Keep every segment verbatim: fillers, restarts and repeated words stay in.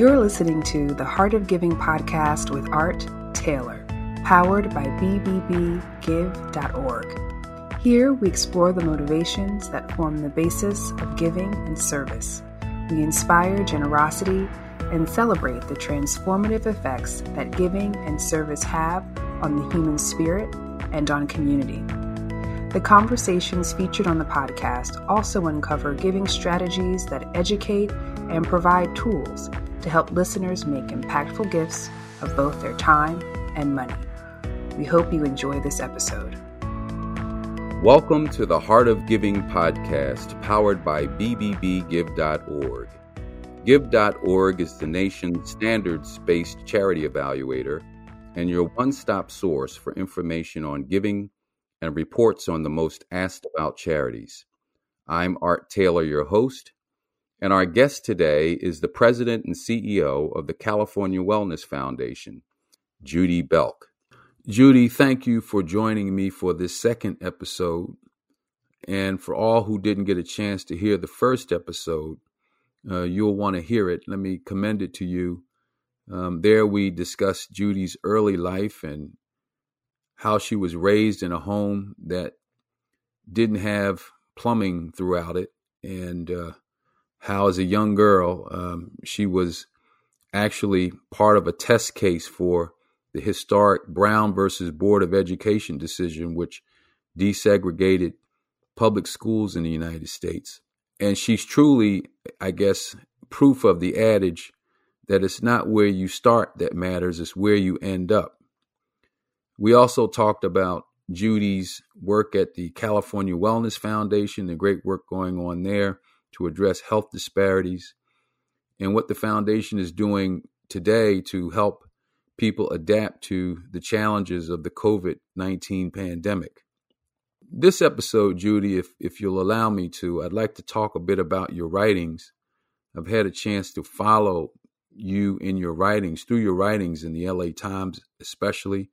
You're listening to the Heart of Giving podcast with Art Taylor, powered by b b b give dot org. Here we explore the motivations that form the basis of giving and service. We inspire generosity and celebrate the transformative effects that giving and service have on the human spirit and on community. The conversations featured on the podcast also uncover giving strategies that educate and provide tools to help listeners make impactful gifts of both their time and money. We hope you enjoy this episode. Welcome to the Heart of Giving podcast, powered by b b b give dot org. give dot org is the nation's standards-based charity evaluator and your one-stop source for information on giving and reports on the most asked about charities. I'm Art Taylor, your host, and our guest today is the president and C E O of the California Wellness Foundation, Judy Belk. Judy, thank you for joining me for this second episode. And for all who didn't get a chance to hear the first episode, uh, you'll want to hear it. Let me commend it to you. Um, there we discussed Judy's early life and how she was raised in a home that didn't have plumbing throughout it, and uh, how as a young girl, um, she was actually part of a test case for the historic Brown versus Board of Education decision, which desegregated public schools in the United States. And she's truly, I guess, proof of the adage that it's not where you start that matters, it's where you end up. We also talked about Judy's work at the California Wellness Foundation, the great work going on there to address health disparities, and what the foundation is doing today to help people adapt to the challenges of the covid nineteen pandemic. This episode, Judy, if, if you'll allow me to, I'd like to talk a bit about your writings. I've had a chance to follow you in your writings, through your writings in the L A Times especially.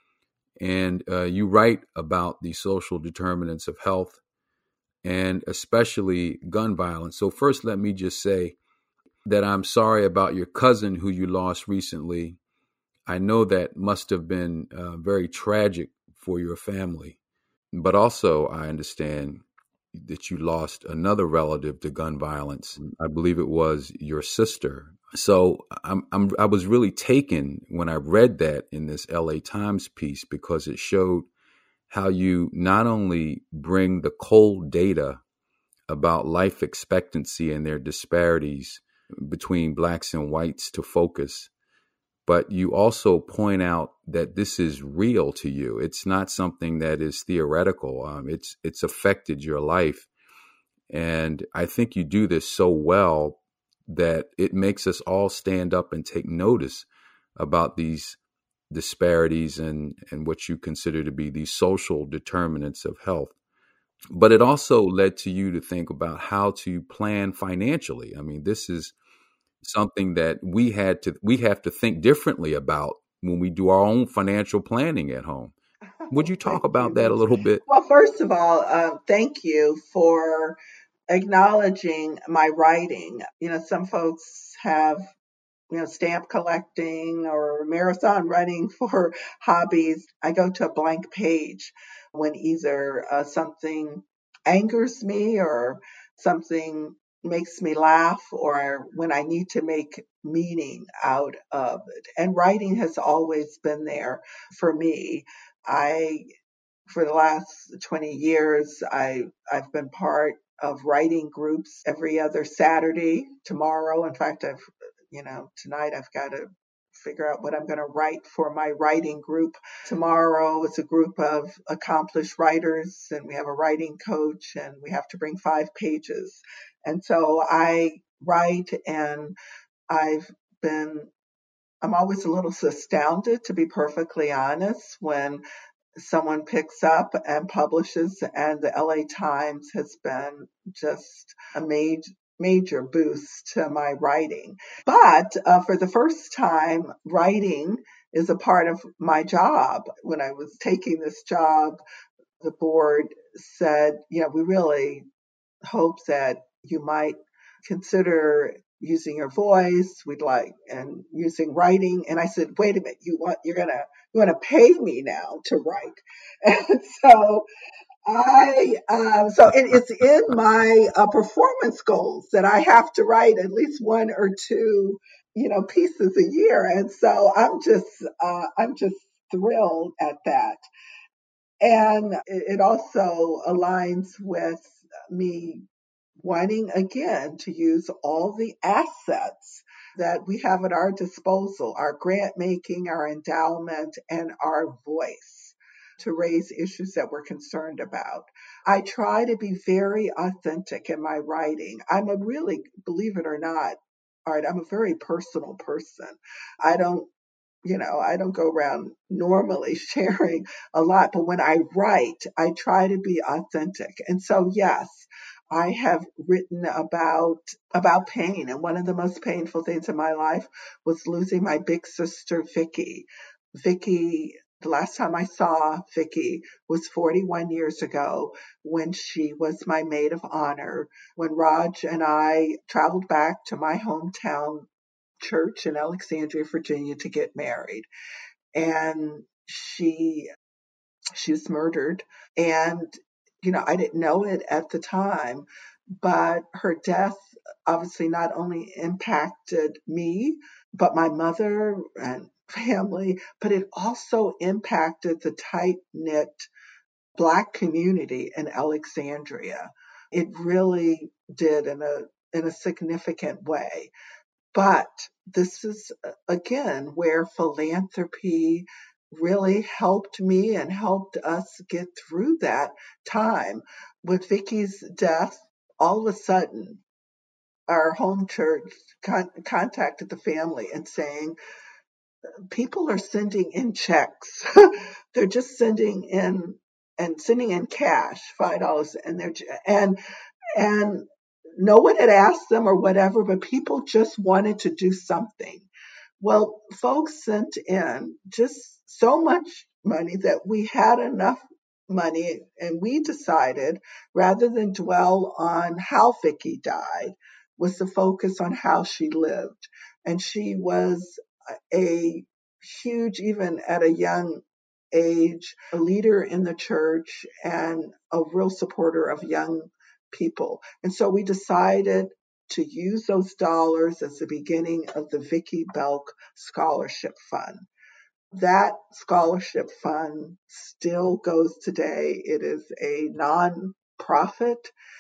And uh, you write about the social determinants of health and especially gun violence. So first, let me just say that I'm sorry about your cousin who you lost recently. I know that must have been uh, very tragic for your family. But also, I understand that you lost another relative to gun violence. I believe it was your sister. So I'm, I'm, I was really taken when I read that in this L A Times piece, because it showed how you not only bring the cold data about life expectancy and their disparities between blacks and whites to focus, but you also point out that this is real to you. It's not something that is theoretical. Um, it's it's affected your life. And I think you do this so well that it makes us all stand up and take notice about these disparities and, and what you consider to be these social determinants of health. But it also led to you to think about how to plan financially. I mean, this is something that we had to we have to think differently about when we do our own financial planning at home. Would you talk about that a little bit? Well, first of all, uh, thank you for acknowledging my writing. You know, some folks have, you know, stamp collecting or marathon running for hobbies. I go to a blank page when either uh, something angers me or something makes me laugh, or when I need to make meaning out of it. And writing has always been there for me. I, for the last twenty years, I, I've been part of writing groups every other Saturday. Tomorrow, in fact, I've, you know, tonight I've got to figure out what I'm going to write for my writing group. Tomorrow it's a group of accomplished writers, and we have a writing coach, and we have to bring five pages. And so I write, and I've been, I'm always a little astounded, to be perfectly honest, when someone picks up and publishes, and the L A Times has been just a major major boost to my writing. But uh, for the first time, writing is a part of my job. When I was taking this job, the board said, you know, we really hope that you might consider using your voice, we'd like, and using writing. And I said, wait a minute, you want, you're going to, you want to pay me now to write. And so I, um, so it, it's in my uh, performance goals that I have to write at least one or two, you know, pieces a year. And so I'm just, uh, I'm just thrilled at that. And it also aligns with me wanting again to use all the assets that we have at our disposal, our grant making, our endowment, and our voice to raise issues that we're concerned about. I try to be very authentic in my writing. I'm a really, believe it or not, Art, I'm a very personal person. I don't you know, I don't go around normally sharing a lot, but when I write, I try to be authentic. And so, yes, I have written about about pain, and one of the most painful things in my life was losing my big sister, Vicky. Vicky, the last time I saw Vicky was forty-one years ago when she was my maid of honor. When Raj and I traveled back to my hometown church in Alexandria, Virginia to get married. And she she was murdered. And, you know, I didn't know it at the time, but her death obviously not only impacted me, but my mother and family, but it also impacted the tight-knit Black community in Alexandria. It really did in a in a significant way. But this is, uh, again, where philanthropy really helped me and helped us get through that time. With Vicky's death, all of a sudden, our home church con- contacted the family and saying, people are sending in checks. They're just sending in and sending in cash, five dollars, and they're and and no one had asked them or whatever, but people just wanted to do something. Well, folks sent in just so much money that we had enough money, and we decided rather than dwell on how Vicky died, was to focus on how she lived. And she was a huge, even at a young age, a leader in the church and a real supporter of young people. And so we decided to use those dollars as the beginning of the Vicki Belk Scholarship Fund. That scholarship fund still goes today. It is a nonprofit,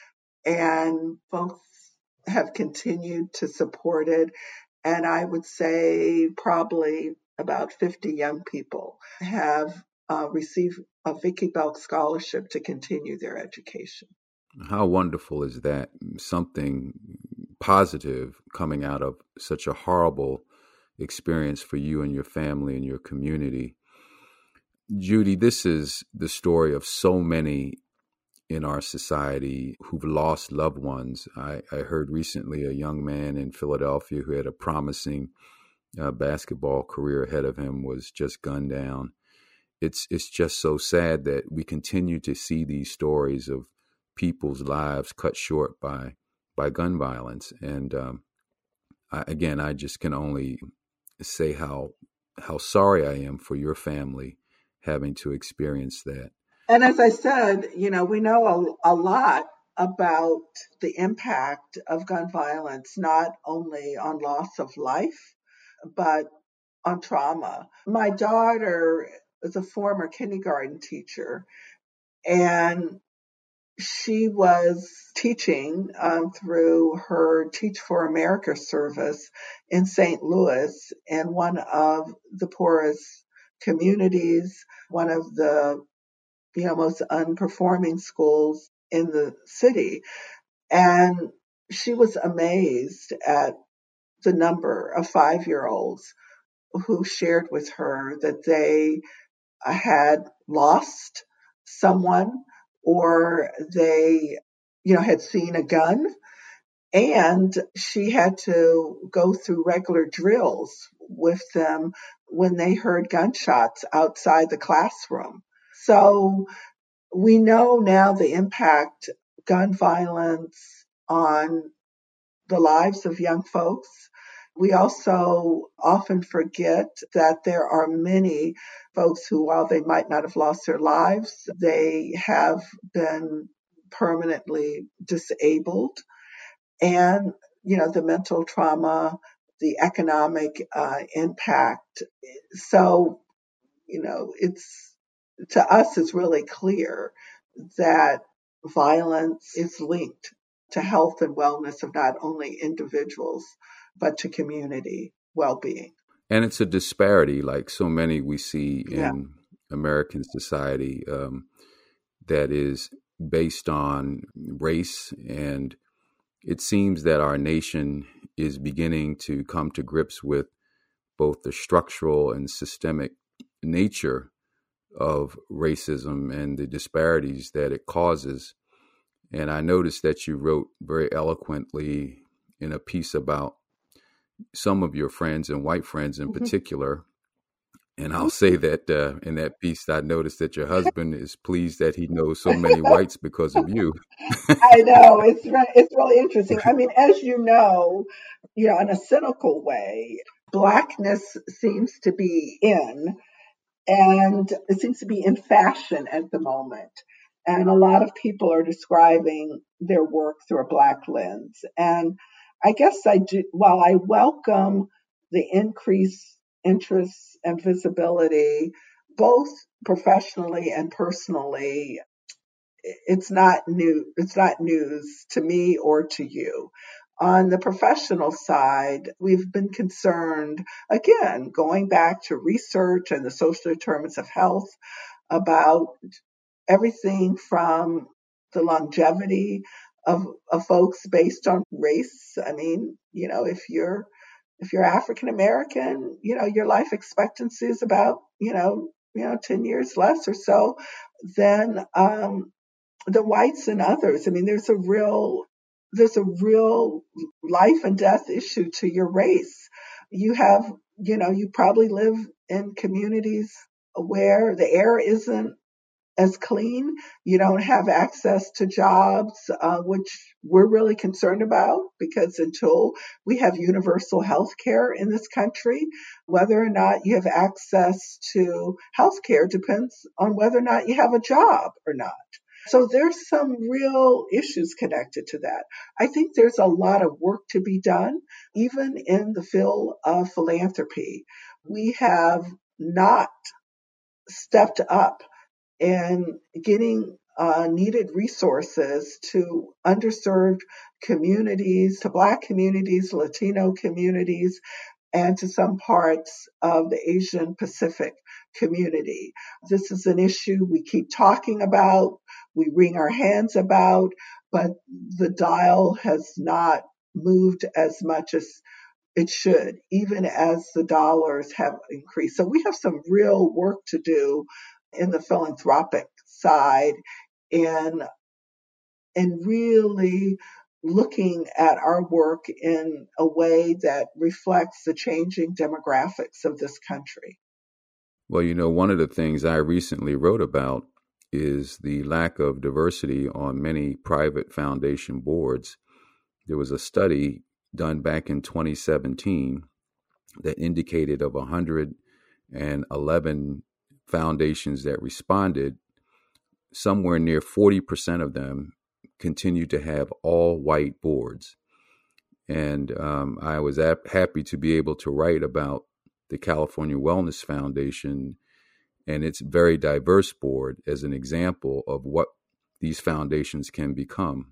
and folks have continued to support it. And I would say probably about fifty young people have uh, received a Vicki Belk scholarship to continue their education. How wonderful is that? Something positive coming out of such a horrible experience for you and your family and your community. Judy, this is the story of so many in our society who've lost loved ones. I, I heard recently a young man in Philadelphia who had a promising uh, basketball career ahead of him was just gunned down. It's it's just so sad that we continue to see these stories of people's lives cut short by by gun violence. And um, I, again, I just can only say how how sorry I am for your family having to experience that. And as I said, you know, we know a, a lot about the impact of gun violence, not only on loss of life, but on trauma. My daughter is a former kindergarten teacher, and she was teaching um, through her Teach for America service in Saint Louis, in one of the poorest communities, one of the you know most unperforming schools in the city. And she was amazed at the number of five-year-olds who shared with her that they had lost someone, or they, you know, had seen a gun, and she had to go through regular drills with them when they heard gunshots outside the classroom. So we know now the impact gun violence on the lives of young folks. We also often forget that there are many folks who, while they might not have lost their lives, they have been permanently disabled. And, you know, the mental trauma, the economic uh, impact. So, you know, it's to us, it's really clear that violence is linked to health and wellness of not only individuals, but to community well-being. And it's a disparity, like so many we see Yeah. in American society, um, that is based on race. And it seems that our nation is beginning to come to grips with both the structural and systemic nature of racism and the disparities that it causes. And I noticed that you wrote very eloquently in a piece about some of your friends and white friends in Mhm. particular. And I'll say that uh, in that piece, I noticed that your husband is pleased that he knows so many whites because of you. I know it's re- it's really interesting. I mean, as you know, you know, in a cynical way, blackness seems to be in, and it seems to be in fashion at the moment. And a lot of people are describing their work through a Black lens. And I guess I do, while I welcome the increased interest and visibility, both professionally and personally, it's not new, it's not news to me or to you. On the professional side, we've been concerned, again, going back to research and the social determinants of health, about everything from the longevity of, of folks based on race. I mean, you know, if you're if you're African American, you know, your life expectancy is about, you know, you know, ten years less or so than um, the whites and others. I mean, there's a real there's a real life and death issue to your race. You have, you know, you probably live in communities where the air isn't as clean. You don't have access to jobs, uh, which we're really concerned about, because until we have universal health care in this country, whether or not you have access to health care depends on whether or not you have a job or not. So there's some real issues connected to that. I think there's a lot of work to be done, even in the field of philanthropy. We have not stepped up in getting uh, needed resources to underserved communities, to Black communities, Latino communities, and to some parts of the Asian Pacific community. This is an issue we keep talking about, we wring our hands about, but the dial has not moved as much as it should, even as the dollars have increased. So we have some real work to do in the philanthropic side, in and really looking at our work in a way that reflects the changing demographics of this country. Well, you know, one of the things I recently wrote about is the lack of diversity on many private foundation boards. There was a study done back in twenty seventeen that indicated of one hundred eleven foundations that responded, somewhere near forty percent of them continued to have all white boards. And um, I was ap- happy to be able to write about the California Wellness Foundation and its very diverse board as an example of what these foundations can become.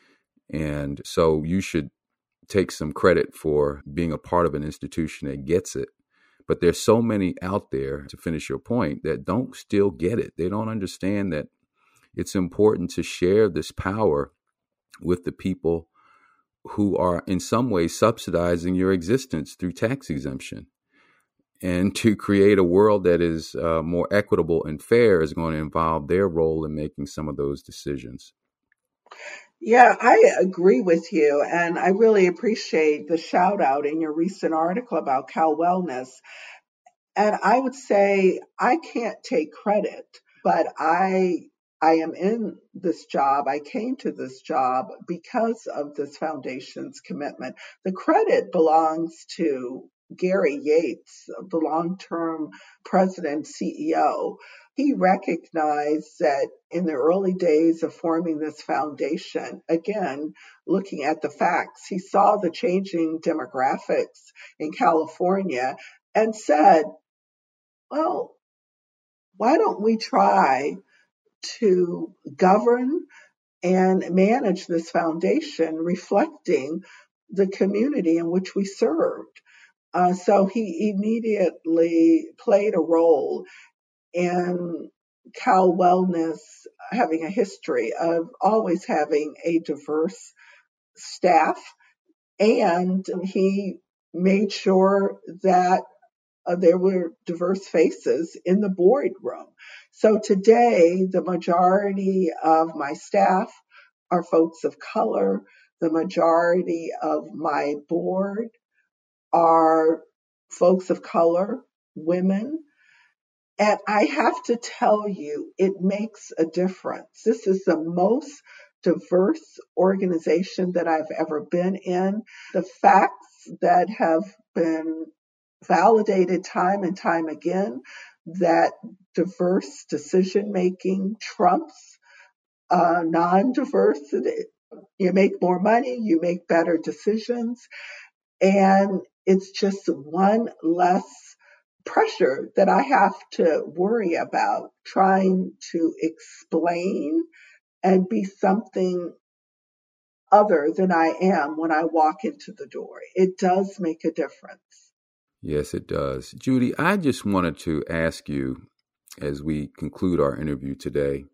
And so you should take some credit for being a part of an institution that gets it. But there's so many out there, to finish your point, that don't still get it. They don't understand that it's important to share this power with the people who are in some way subsidizing your existence through tax exemption. And to create a world that is uh, more equitable and fair is going to involve their role in making some of those decisions. Yeah, I agree with you. And I really appreciate the shout out in your recent article about Cal Wellness. And I would say I can't take credit, but I I am in this job. I came to this job because of this foundation's commitment. The credit belongs to Gary Yates, the long-term president, C E O. He recognized that in the early days of forming this foundation, again, looking at the facts, he saw the changing demographics in California and said, well, why don't we try to govern and manage this foundation reflecting the community in which we served? Uh, so he immediately played a role in Cal Wellness having a history of always having a diverse staff, and he made sure that uh, there were diverse faces in the boardroom. So today, the majority of my staff are folks of color. The majority of my board are folks of color, women. And I have to tell you, it makes a difference. This is the most diverse organization that I've ever been in. The facts that have been validated time and time again, that diverse decision making trumps uh, non-diversity. You make more money, you make better decisions, and it's just one less pressure that I have to worry about trying to explain and be something other than I am when I walk into the door. It does make a difference. Yes, it does. Judy, I just wanted to ask you, as we conclude our interview today,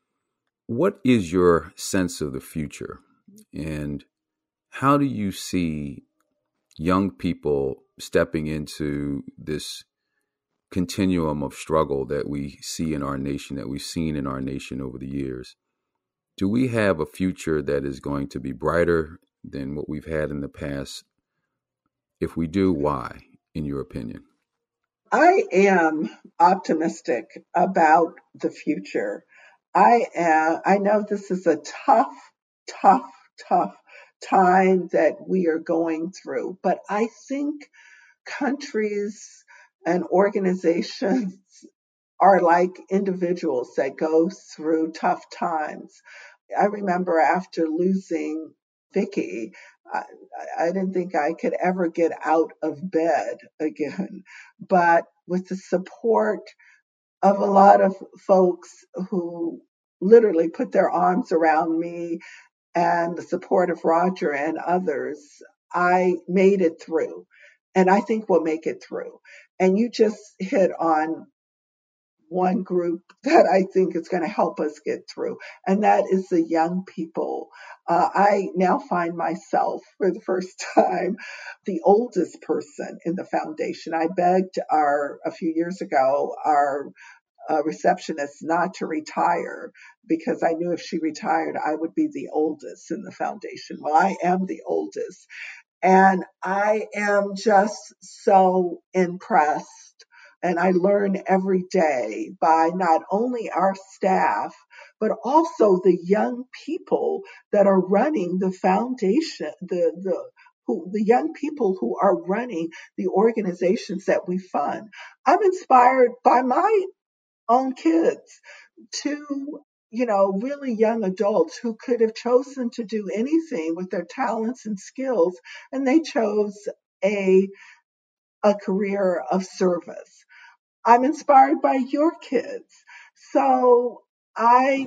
what is your sense of the future, and how do you see young people stepping into this continuum of struggle that we see in our nation, that we've seen in our nation over the years? Do we have a future that is going to be brighter than what we've had in the past? If we do, why, in your opinion? I am optimistic about the future. I am, I know this is a tough, tough, tough time that we are going through, but I think countries and organizations are like individuals that go through tough times. I remember after losing Vicky, I, I didn't think I could ever get out of bed again. But with the support of a lot of folks who literally put their arms around me and the support of Roger and others, I made it through. And I think we'll make it through. And you just hit on one group that I think is going to help us get through, and that is the young people. Uh, I now find myself, for the first time, the oldest person in the foundation. I begged our, a few years ago, our uh, receptionist not to retire because I knew if she retired, I would be the oldest in the foundation. Well, I am the oldest, and I am just so impressed. And I learn every day by not only our staff, but also the young people that are running the foundation, the, the, who, the young people who are running the organizations that we fund. I'm inspired by my own kids to, you know, really young adults who could have chosen to do anything with their talents and skills, and they chose a, a career of service. I'm inspired by your kids. So I,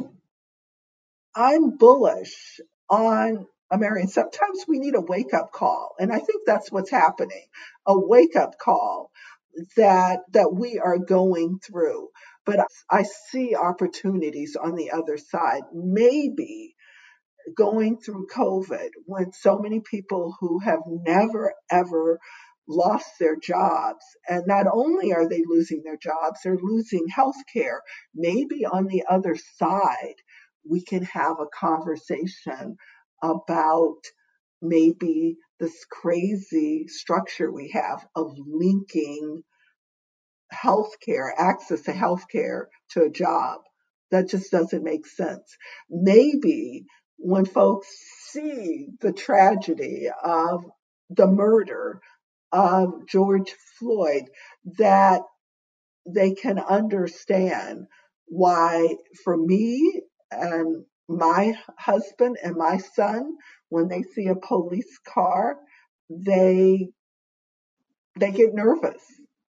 I'm bullish on America. Sometimes we need a wake up call. And I think that's what's happening, a wake up call that, that we are going through. But I see opportunities on the other side. Maybe going through COVID, when so many people who have never, ever lost their jobs, and not only are they losing their jobs, they're losing health care. Maybe on the other side, we can have a conversation about maybe this crazy structure we have of linking healthcare, access to healthcare, to a job. That just doesn't make sense. Maybe when folks see the tragedy of the murder of George Floyd, that they can understand why, for me and my husband and my son, when they see a police car, they they get nervous.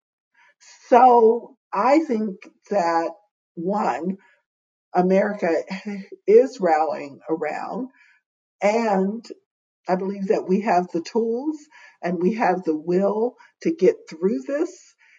So I think that, one, America is rallying around, and I believe that we have the tools and we have the will to get through this,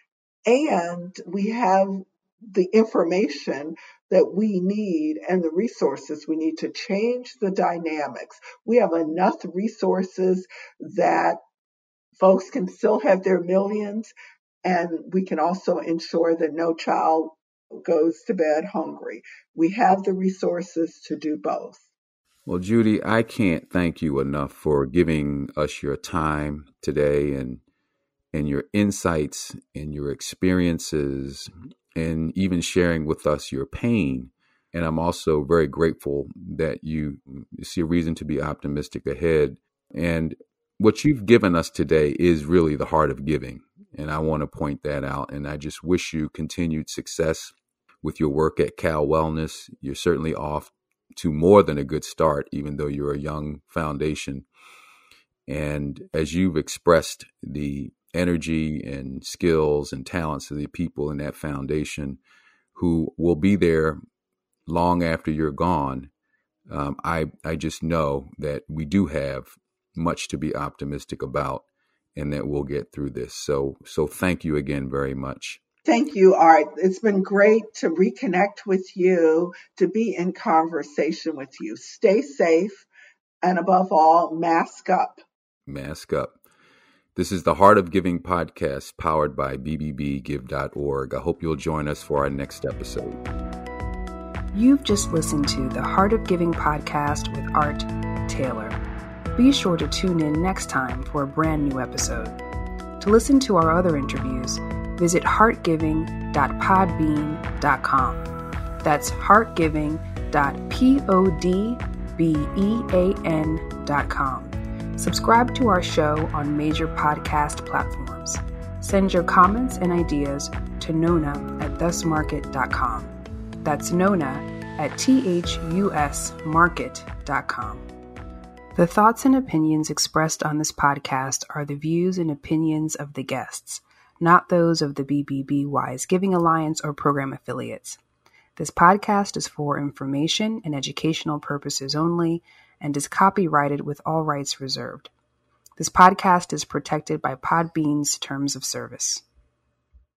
and we have the information that we need and the resources we need to change the dynamics. We have enough resources that folks can still have their millions, and we can also ensure that no child goes to bed hungry. We have the resources to do both. Well, Judy, I can't thank you enough for giving us your time today and and your insights and your experiences and even sharing with us your pain. And I'm also very grateful that you see a reason to be optimistic ahead. And what you've given us today is really the heart of giving. And I want to point that out. And I just wish you continued success with your work at Cal Wellness. You're certainly off to more than a good start, even though you're a young foundation. And as you've expressed the energy and skills and talents of the people in that foundation who will be there long after you're gone, um, I, I just know that we do have much to be optimistic about and that we'll get through this. So, so thank you again very much. Thank you, Art. It's been great to reconnect with you, to be in conversation with you. Stay safe, and above all, mask up. Mask up. This is the Heart of Giving podcast powered by B B B give dot org. I hope you'll join us for our next episode. You've just listened to the Heart of Giving podcast with Art Taylor. Be sure to tune in next time for a brand new episode. To listen to our other interviews, visit heart giving dot podbean dot com. That's heartgiving dot podbean dot com. Subscribe to our show on major podcast platforms. Send your comments and ideas to Nona at thus market dot com. That's Nona at thus market dot com. The thoughts and opinions expressed on this podcast are the views and opinions of the guests, not those of the B B B Wise Giving Alliance or program affiliates. This podcast is for information and educational purposes only and is copyrighted with all rights reserved. This podcast is protected by Podbean's terms of service.